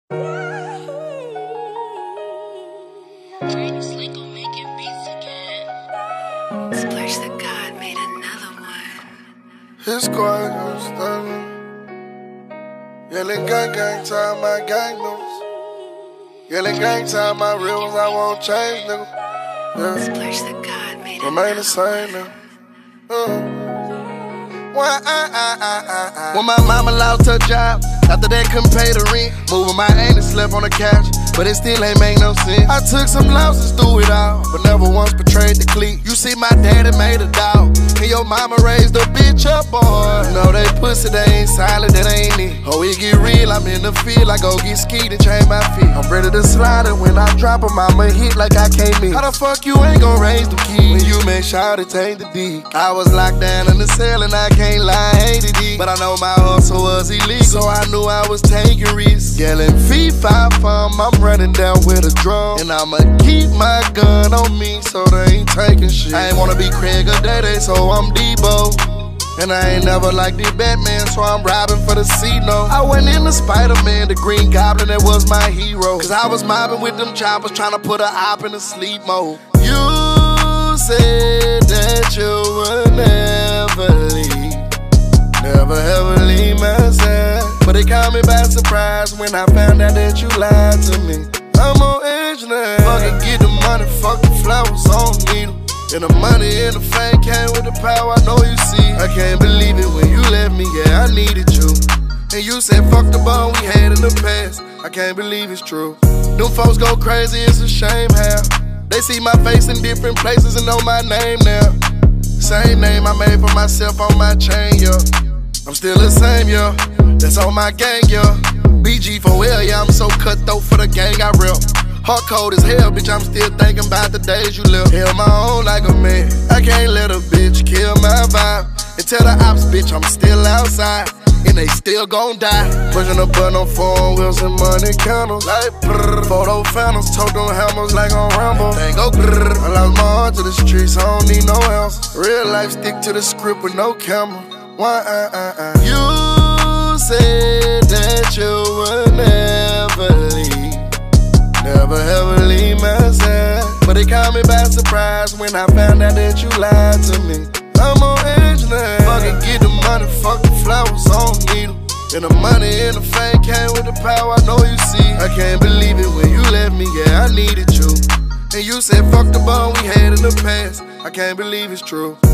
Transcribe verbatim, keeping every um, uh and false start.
Splash the God made another one. His squad was stunning. Yelling gang gang time, my gang members. Yelling gang time, my real ones, I won't change, nigga. Yeah. Splash the God made Remain the same, nigga. Uh. When, I, I, I, I, I. When my mama lost her job, after that couldn't pay the rent, moving my anus slept on the couch, but it still ain't make no sense. I took some losses through it all, but never once betrayed the clique. You see, my daddy made a dog, and your mama raised a bitch up, boy. No, they pussy, they ain't solid, that ain't it. Oh, it get real, I'm in the field, I go get skied and change my feet. I'm ready to slide it when I drop 'em, I'ma hit like I can't miss. How the fuck you ain't gon' raise the key when you make sure to take the D? I was locked down in the cell and I can't lie, I hated it. But I know my hustle was illegal, so I knew I was taking risks. Yelling fee five fum, I'm running down with a drum, and I'ma keep my gun on me so they ain't taking shit. I ain't wanna be Craig or Day-Day, so I'm Debo. And I ain't never liked the Batman, so I'm robbing for the C-No. I went in the Spider-Man, the Green Goblin, that was my hero. Cause I was mobbing with them choppers, trying to put a op in a sleep mode. You said that you would never leave, never ever leave my side. But it caught me by surprise when I found out that you lied to me. I'm on edge now. Fuck it, get the money, fuck the flowers, I don't need them. And the money and the fame came with the power, I know you see. I can't believe it when you left me, yeah, I needed you. And you said fuck the bone we had in the past, I can't believe it's true. Them folks go crazy, it's a shame how they see my face in different places and know my name now. Same name I made for myself on my chain, yeah. I'm still the same, yeah, that's on my gang, yeah. B G for L, yeah, I'm so cutthroat for the gang I rep. Heart cold as hell, bitch, I'm still thinking about the days you left. Held my own like a man, I can't let a bitch kill my vibe. And tell the ops, bitch, I'm still outside, and they still gon' die. Pushing a button on four wheels and money counters, like brrr. Photo phantoms, told them hammers like on Rambo. They go brrr. I lost my heart to the streets, I don't need no else. Real life, stick to the script with no camera. Why, uh, uh, uh. You said that you would never leave, never ever leave my side. But it caught me by surprise when I found out that you lied to me. I'm on edge now. Fuck it, get the money, fuck the flowers, I don't need them. And the money and the fame came with the power, I know you see. I can't believe it when you left me, yeah, I needed you. And you said fuck the bone we had in the past, I can't believe it's true.